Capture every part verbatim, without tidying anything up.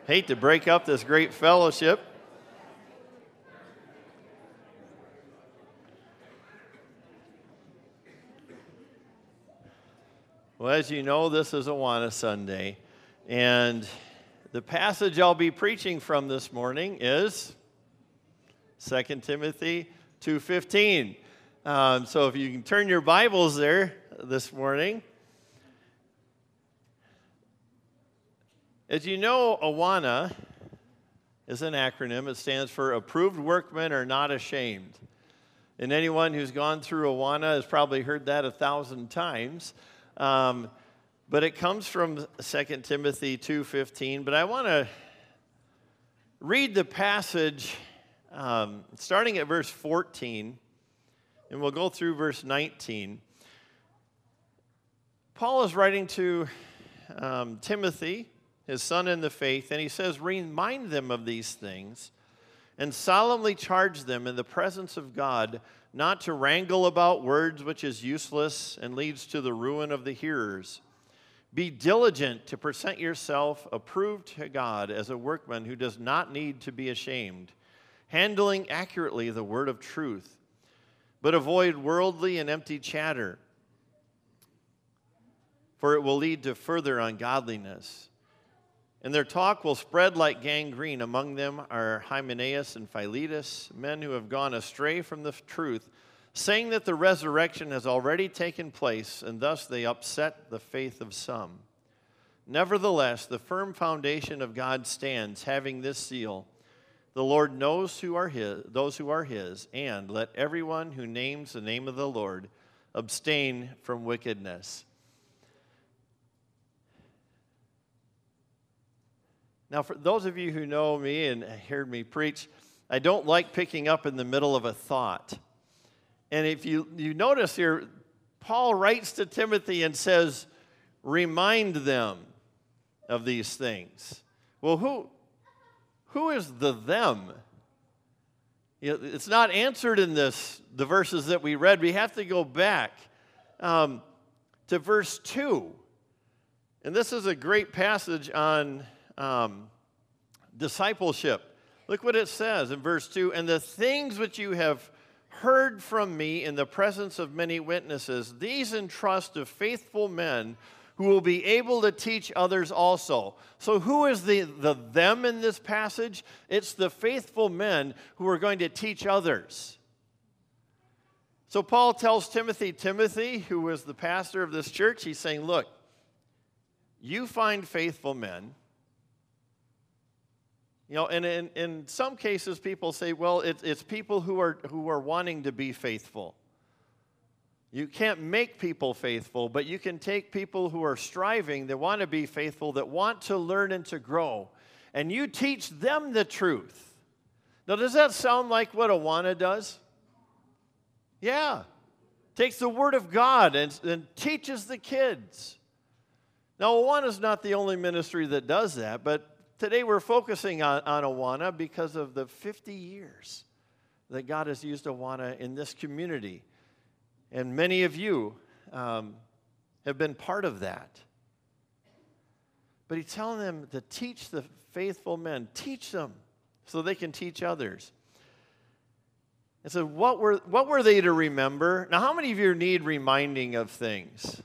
Hate to break up this great fellowship. Well, as you know, this is Awana Sunday, and the passage I'll be preaching from this morning is Second Timothy two fifteen. Um, so if you can turn your Bibles there this morning. As you know, Awana is an acronym. It stands for Approved Workmen Are Not Ashamed. And anyone who's gone through Awana has probably heard that a thousand times. Um, but it comes from Second Timothy two fifteen. But I want to read the passage um, starting at verse fourteen, and we'll go through verse nineteen. Paul is writing to um, Timothy, his son in the faith, and he says, "Remind them of these things and solemnly charge them in the presence of God not to wrangle about words which is useless and leads to the ruin of the hearers. Be diligent to present yourself approved to God as a workman who does not need to be ashamed, handling accurately the word of truth. But avoid worldly and empty chatter, for it will lead to further ungodliness. And their talk will spread like gangrene. Among them are Hymenaeus and Philetus, men who have gone astray from the truth, saying that the resurrection has already taken place, and thus they upset the faith of some. Nevertheless, the firm foundation of God stands, having this seal: the Lord knows who are his, those who are his, and let everyone who names the name of the Lord abstain from wickedness." Now, for those of you who know me and heard me preach, I don't like picking up in the middle of a thought. And if you, you notice here, Paul writes to Timothy and says, remind them of these things. Well, who, who is the them? You know, it's not answered in this, the verses that we read. We have to go back um, to verse two. And this is a great passage on Um, discipleship. Look what it says in verse two. "And the things which you have heard from me in the presence of many witnesses, these entrust to faithful men who will be able to teach others also." So who is the, the them in this passage? It's the faithful men who are going to teach others. So Paul tells Timothy, Timothy, who is the pastor of this church, he's saying, look, you find faithful men. You know, and in, in some cases, people say, well, it, it's people who are who are wanting to be faithful. You can't make people faithful, but you can take people who are striving, that want to be faithful, that want to learn and to grow, and you teach them the truth. Now, does that sound like what Awana does? Yeah. Takes the Word of God and, and teaches the kids. Now, Awana is not the only ministry that does that, but today we're focusing on, on Awana because of the fifty years that God has used Awana in this community. And many of you um, have been part of that. But he's telling them to teach the faithful men. Teach them so they can teach others. And so what were, what were they to remember? Now, how many of you need reminding of things?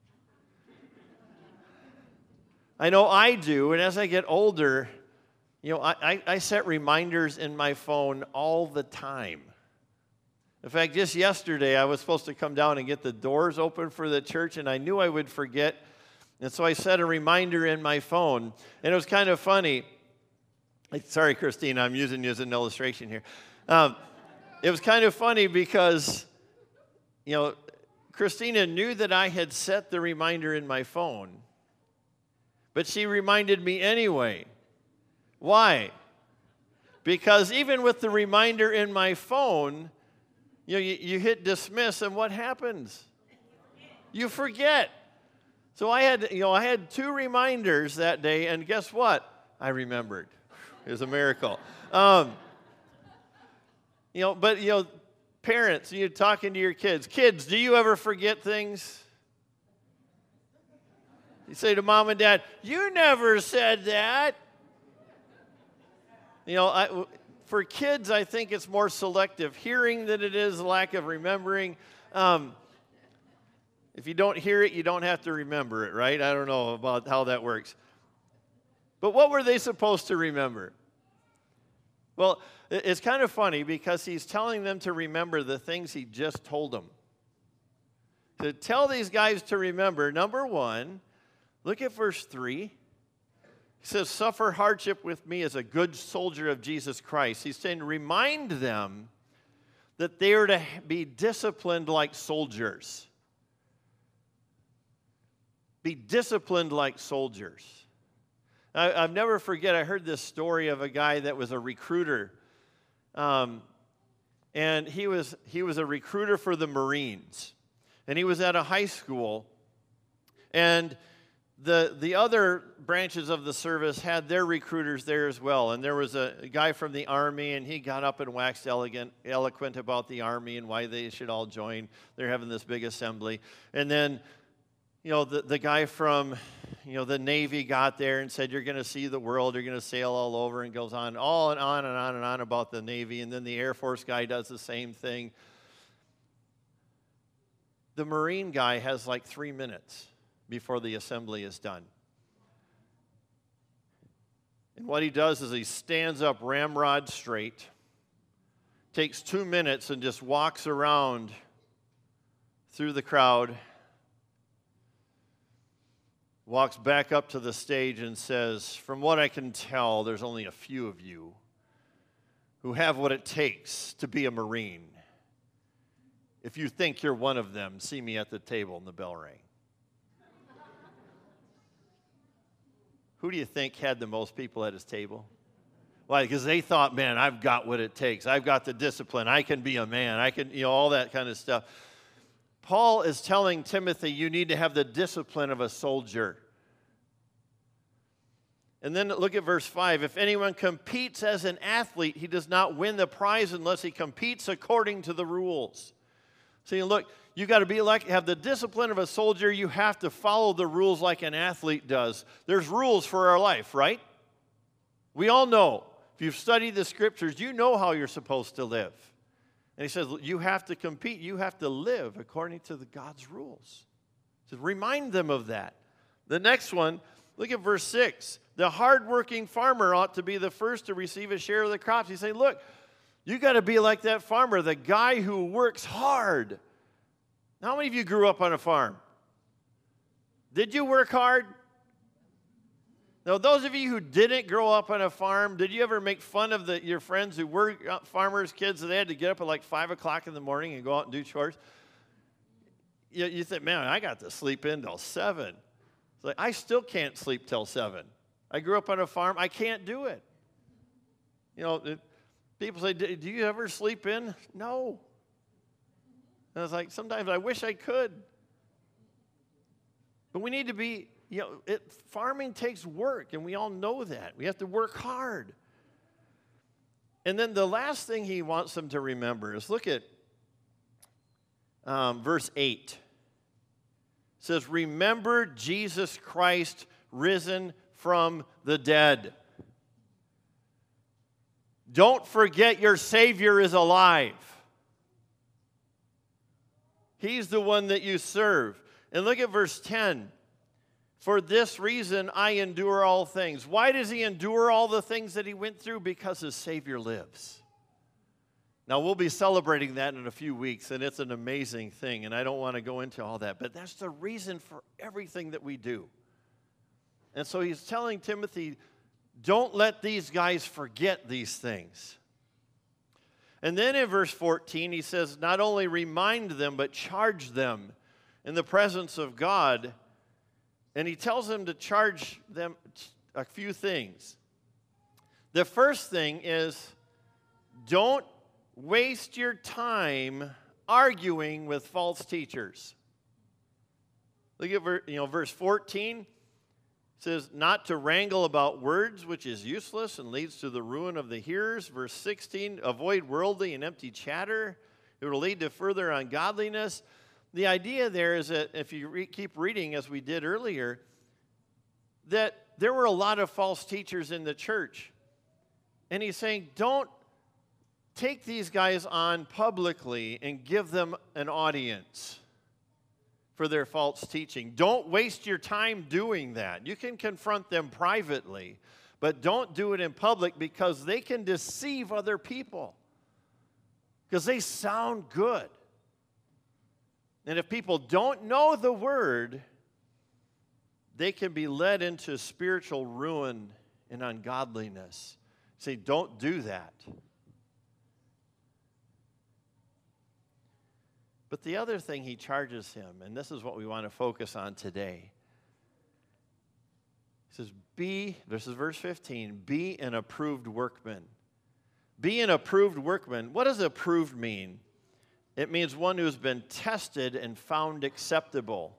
I know I do, and as I get older, you know, I, I, I set reminders in my phone all the time. In fact, just yesterday, I was supposed to come down and get the doors open for the church, and I knew I would forget, and so I set a reminder in my phone, and it was kind of funny. Sorry, Christina, I'm using you as an illustration here. Um, it was kind of funny because, you know, Christina knew that I had set the reminder in my phone, but she reminded me anyway. Why? Because even with the reminder in my phone, you know, you, you hit dismiss, and what happens? You forget. So I had, you know, I had two reminders that day, and guess what? I remembered. It was a miracle. Um, you know, but you know, parents, you're talking to your kids. Kids, do you ever forget things? You say to mom and dad, "You never said that." You know, I, for kids, I think it's more selective hearing than it is lack of remembering. Um, if you don't hear it, you don't have to remember it, right? I don't know about how that works. But what were they supposed to remember? Well, it's kind of funny because he's telling them to remember the things he just told them. To tell these guys to remember, number one, look at verse three. He says, suffer hardship with me as a good soldier of Jesus Christ. He's saying, remind them that they are to be disciplined like soldiers. Be disciplined like soldiers. I, I've never forget, I heard this story of a guy that was a recruiter. Um, and he was, he was a recruiter for the Marines. And he was at a high school. And The, the other branches of the service had their recruiters there as well. And there was a, a guy from the Army, and he got up and waxed elegant, eloquent about the Army and why they should all join. They're having this big assembly. And then, you know, the, the guy from, you know, the Navy got there and said, you're going to see the world, you're going to sail all over, and goes on, all and on and on and on about the Navy. And then the Air Force guy does the same thing. The Marine guy has like three minutes before the assembly is done. And what he does is he stands up ramrod straight, takes two minutes and just walks around through the crowd, walks back up to the stage and says, from what I can tell, there's only a few of you who have what it takes to be a Marine. If you think you're one of them, see me at the table, and the bell rang. Who do you think had the most people at his table? Why? Because they thought, man, I've got what it takes. I've got the discipline. I can be a man. I can, you know, all that kind of stuff. Paul is telling Timothy, you need to have the discipline of a soldier. And then look at verse five. If anyone competes as an athlete, he does not win the prize unless he competes according to the rules. See, look, you got to be like, have the discipline of a soldier. You have to follow the rules like an athlete does. There's rules for our life, right? We all know. If you've studied the scriptures, you know how you're supposed to live. And he says, you have to compete. You have to live according to the God's rules. So remind them of that. The next one, look at verse six. The hardworking farmer ought to be the first to receive a share of the crops. He's saying, look, you got to be like that farmer, the guy who works hard. How many of you grew up on a farm? Did you work hard? Now, those of you who didn't grow up on a farm, did you ever make fun of the, your friends who were farmers' kids and they had to get up at like five o'clock in the morning and go out and do chores? You, you think, man, I got to sleep in till seven. It's like, I still can't sleep till seven. I grew up on a farm. I can't do it. You know, it, people say, do you ever sleep in? No. And I was like, sometimes I wish I could. But we need to be, you know, it, farming takes work, and we all know that. We have to work hard. And then the last thing he wants them to remember is look at um, verse eight. It says, remember Jesus Christ risen from the dead. Don't forget your Savior is alive. He's the one that you serve. And look at verse ten. For this reason I endure all things. Why does he endure all the things that he went through? Because his Savior lives. Now, we'll be celebrating that in a few weeks, and it's an amazing thing, and I don't want to go into all that, but that's the reason for everything that we do. And so he's telling Timothy, don't let these guys forget these things. And then in verse fourteen, he says, not only remind them, but charge them in the presence of God. And he tells them to charge them a few things. The first thing is, don't waste your time arguing with false teachers. Look at you know, verse fourteen. It says, not to wrangle about words, which is useless and leads to the ruin of the hearers. Verse sixteen, avoid worldly and empty chatter. It will lead to further ungodliness. The idea there is that if you re- keep reading, as we did earlier, that there were a lot of false teachers in the church. And he's saying, don't take these guys on publicly and give them an audience for their false teaching. Don't waste your time doing that. You can confront them privately, but don't do it in public because they can deceive other people because they sound good. And if people don't know the word, they can be led into spiritual ruin and ungodliness. Say, don't do that. But the other thing he charges him, and this is what we want to focus on today. He says, be, this is verse fifteen, be an approved workman. Be an approved workman. What does approved mean? It means one who's been tested and found acceptable.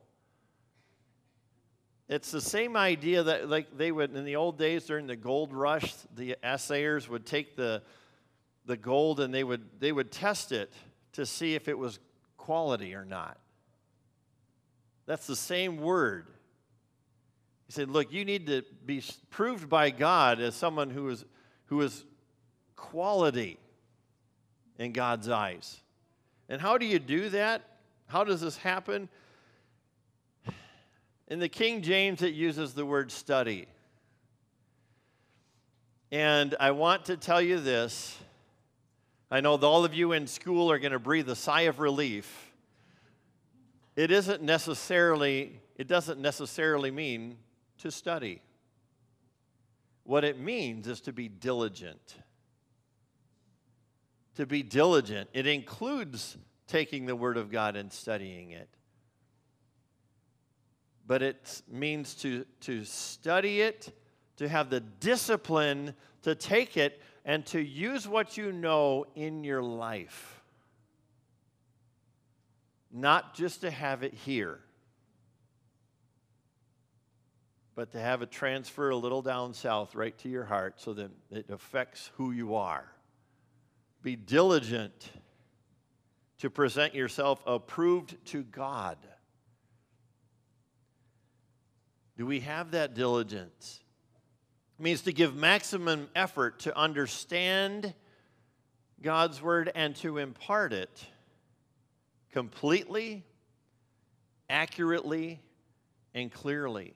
It's the same idea that like they would, in the old days during the gold rush, the assayers would take the, the gold and they would, they would test it to see if it was quality or not. That's the same word. He said, look, you need to be proved by God as someone who is, who is quality in God's eyes. And how do you do that? How does this happen? In the King James, it uses the word study. And I want to tell you this. I know that all of you in school are going to breathe a sigh of relief. It isn't necessarily, it doesn't necessarily mean to study. What it means is to be diligent. To be diligent. It includes taking the Word of God and studying it. But it means to, to study it, to have the discipline to take it, and to use what you know in your life. Not just to have it here, but to have it transfer a little down south right to your heart so that it affects who you are. Be diligent to present yourself approved to God. Do we have that diligence? It means to give maximum effort to understand God's word and to impart it completely, accurately, and clearly.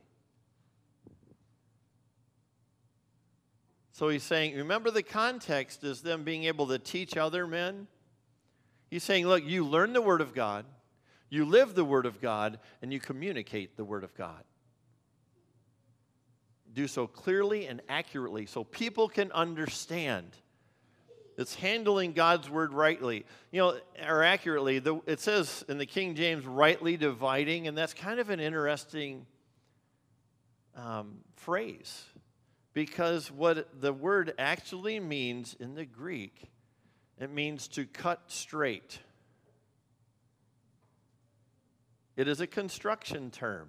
So he's saying, remember the context is them being able to teach other men. He's saying, look, you learn the Word of God, you live the Word of God, and you communicate the Word of God. Do so clearly and accurately so people can understand. It's handling God's Word rightly. You know, or accurately. The, it says in the King James, rightly dividing, and that's kind of an interesting um, phrase. Because what the word actually means in the Greek, it means to cut straight. It is a construction term.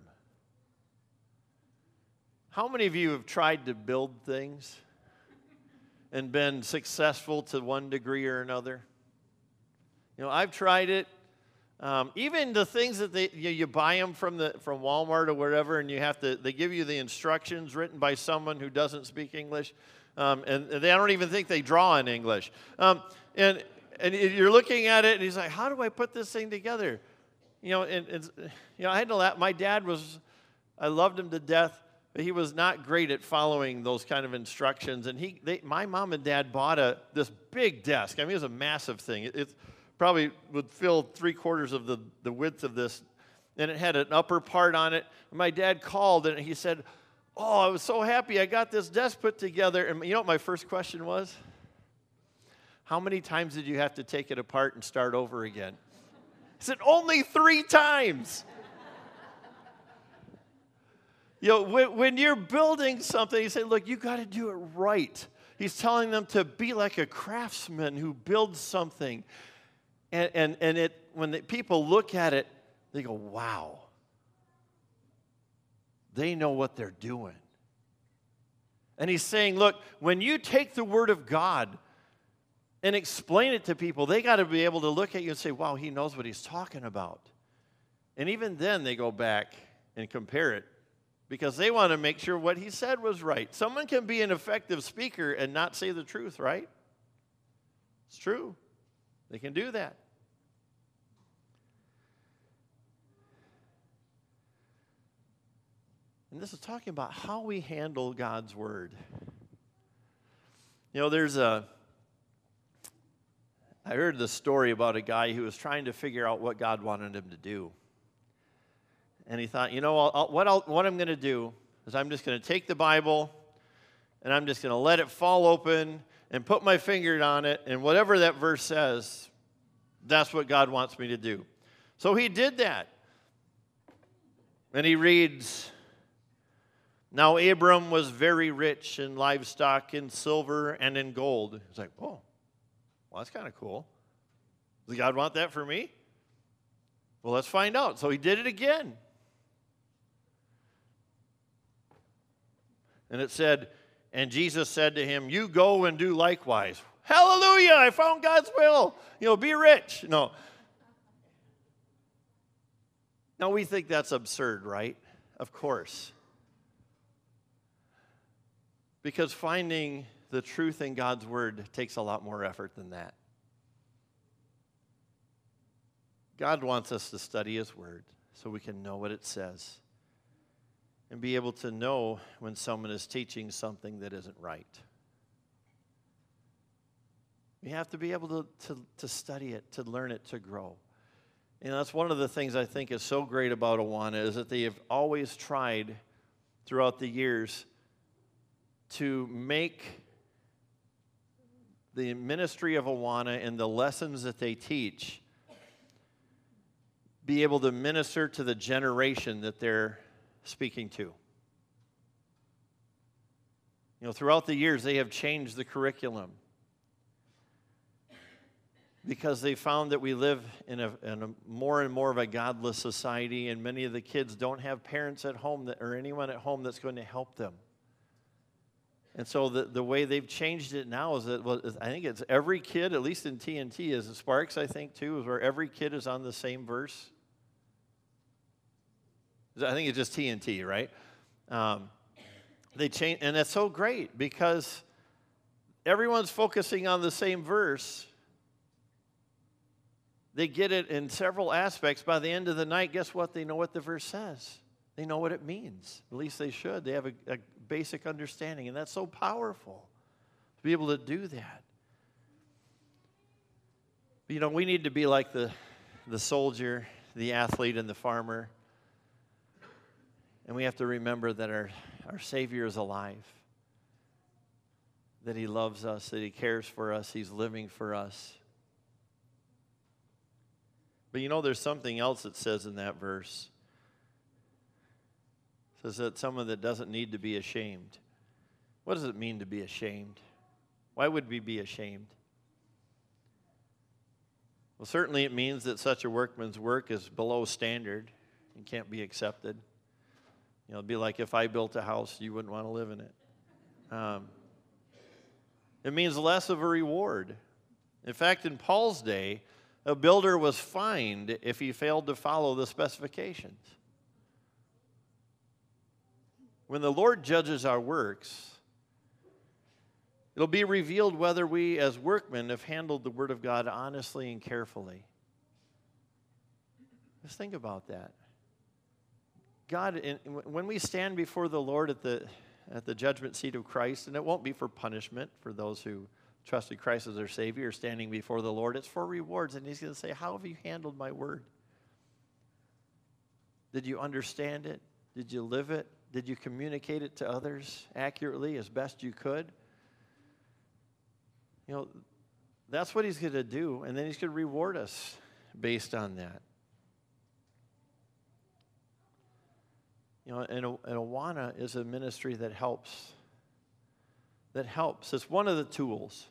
How many of you have tried to build things and been successful to one degree or another? You know, I've tried it. Um, even the things that they, you, you buy them from the from Walmart or wherever, and you have to, they give you the instructions written by someone who doesn't speak English, um, and, and they I don't even think they draw in English. Um, and and you're looking at it, and he's like, "How do I put this thing together?" You know, and, and you know, I had to laugh. My dad was, I loved him to death, but he was not great at following those kind of instructions. And he, they, my mom and dad bought a this big desk. I mean, it was a massive thing. It, it's probably would fill three quarters of the, the width of this. And it had an upper part on it. And my dad called and he said, "Oh, I was so happy I got this desk put together." And you know what my first question was? How many times did you have to take it apart and start over again? He said, "Only three times." You know, when, when you're building something, you say, look, you got to do it right. He's telling them to be like a craftsman who builds something. And, and, and it, when the people look at it, they go, wow. They know what they're doing. And he's saying, look, when you take the Word of God and explain it to people, they got to be able to look at you and say, wow, he knows what he's talking about. And even then they go back and compare it, because they want to make sure what he said was right. Someone can be an effective speaker and not say the truth, right? It's true. They can do that. And this is talking about how we handle God's word. You know, there's a, I heard this story about a guy who was trying to figure out what God wanted him to do. And he thought, you know, I'll, I'll, what, I'll, what I'm going to do is I'm just going to take the Bible and I'm just going to let it fall open and put my finger on it, and whatever that verse says, that's what God wants me to do. So he did that. And he reads, now Abram was very rich in livestock, in silver, and in gold. He's like, oh, well, that's kind of cool. Does God want that for me? Well, let's find out. So he did it again. And it said, and Jesus said to him, you go and do likewise. Hallelujah, I found God's will. You know, be rich. No. Now we think that's absurd, right? Of course. Because finding the truth in God's word takes a lot more effort than that. God wants us to study his word so we can know what it says and be able to know when someone is teaching something that isn't right. We have to be able to, to, to study it, to learn it, to grow. And that's one of the things I think is so great about Awana, is that they have always tried throughout the years to make the ministry of Awana and the lessons that they teach be able to minister to the generation that they're speaking to. You know, throughout the years, they have changed the curriculum because they found that we live in a, in a more and more of a godless society, and many of the kids don't have parents at home that, or anyone at home that's going to help them. And so the, the way they've changed it now is that, well, I think it's every kid, at least in T N T, is Sparks, I think, too, is where every kid is on the same verse. I think it's just T N T, right? Um, they change, and that's so great because everyone's focusing on the same verse. They get it in several aspects. By the end of the night, guess what? They know what the verse says. They know what it means. At least they should. They have a, a basic understanding, and that's so powerful to be able to do that. But, you know, we need to be like the, the soldier, the athlete, and the farmer. And we have to remember that our, our Savior is alive, that he loves us, that he cares for us, he's living for us. But you know, there's something else it says in that verse. It says that someone that doesn't need to be ashamed. What does it mean to be ashamed? Why would we be ashamed? Well, certainly it means that such a workman's work is below standard and can't be accepted. You know, it'd be like if I built a house, you wouldn't want to live in it. Um, it means less of a reward. In fact, in Paul's day, a builder was fined if he failed to follow the specifications. When the Lord judges our works, it'll be revealed whether we as workmen have handled the Word of God honestly and carefully. Just think about that. God, in, when we stand before the Lord at the, at the judgment seat of Christ, and it won't be for punishment for those who trusted Christ as their Savior, standing before the Lord, it's for rewards. And he's going to say, how have you handled my word? Did you understand it? Did you live it? Did you communicate it to others accurately as best you could? You know, that's what he's going to do, and then he's going to reward us based on that. You know, and, and Awana is a ministry that helps. That helps. It's one of the tools.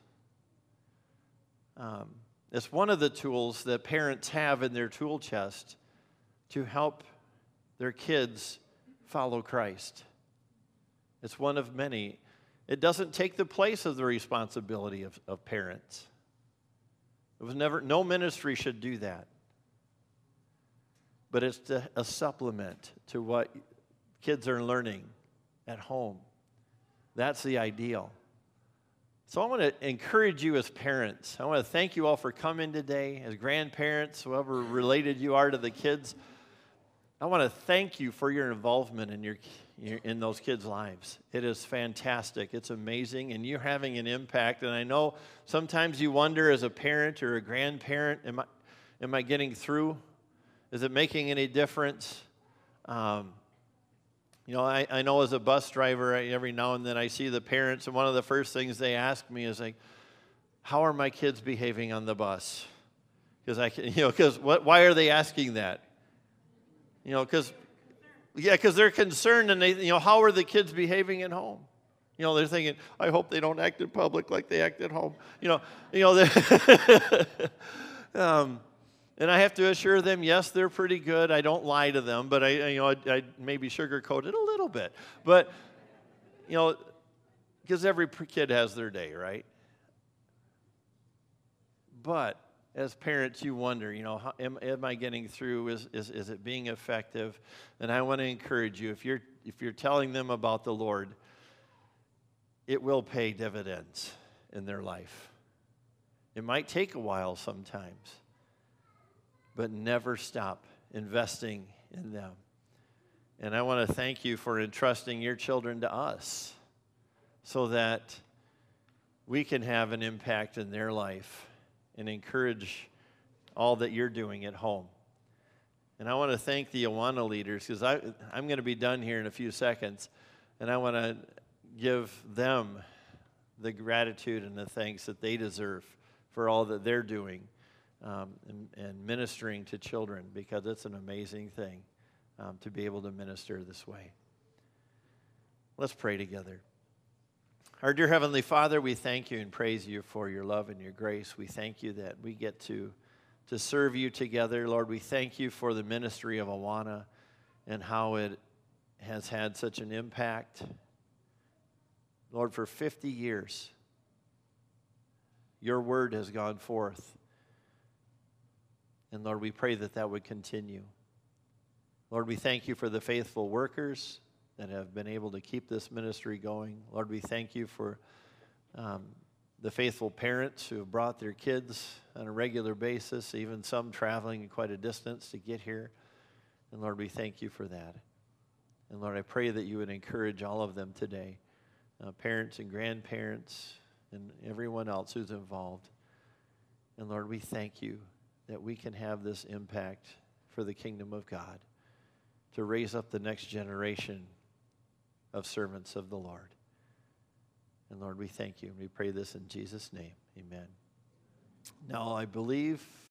Um, it's one of the tools that parents have in their tool chest to help their kids follow Christ. It's one of many. It doesn't take the place of the responsibility of, of parents. It was never, no ministry should do that. But it's to, a supplement to what kids are learning at home. That's the ideal. So I want to encourage you as parents. I want to thank you all for coming today. As grandparents, whoever related you are to the kids, I want to thank you for your involvement in your in those kids' lives. It is fantastic. It's amazing, and you're having an impact. And I know sometimes you wonder as a parent or a grandparent, am I, am I getting through? Is it making any difference? Um, you know, I, I know as a bus driver, I, every now and then I see the parents, and one of the first things they ask me is like, how are my kids behaving on the bus? Because I can, you know, because what? Why are they asking that? You know, because yeah, because they're concerned, and they, you know, how are the kids behaving at home? You know, they're thinking, I hope they don't act in public like they act at home. You know, you know. um, and I have to assure them, yes, they're pretty good. I don't lie to them, but I, you know, I, I maybe sugarcoat it a little bit. But you know, because every kid has their day, right? But as parents, you wonder, you know, how, am, am I getting through? Is, is, is it being effective? And I want to encourage you, if you're, if you're telling them about the Lord, it will pay dividends in their life. It might take a while sometimes, but never stop investing in them. And I want to thank you for entrusting your children to us so that we can have an impact in their life and encourage all that you're doing at home. And I want to thank the Awana leaders, because I'm going to be done here in a few seconds, and I want to give them the gratitude and the thanks that they deserve for all that they're doing um, and, and ministering to children, because it's an amazing thing um, to be able to minister this way. Let's pray together. Our dear Heavenly Father, we thank you and praise you for your love and your grace. We thank you that we get to, to serve you together. Lord, we thank you for the ministry of Awana and how it has had such an impact. Lord, for fifty years, your word has gone forth. And Lord, we pray that that would continue. Lord, we thank you for the faithful workers that have been able to keep this ministry going. Lord, we thank you for um, the faithful parents who have brought their kids on a regular basis, even some traveling quite a distance to get here. And Lord, we thank you for that. And Lord, I pray that you would encourage all of them today, uh, parents and grandparents and everyone else who's involved. And Lord, we thank you that we can have this impact for the kingdom of God, to raise up the next generation of servants of the Lord. And Lord, we thank you. We pray this in Jesus' name. Amen. Now, I believe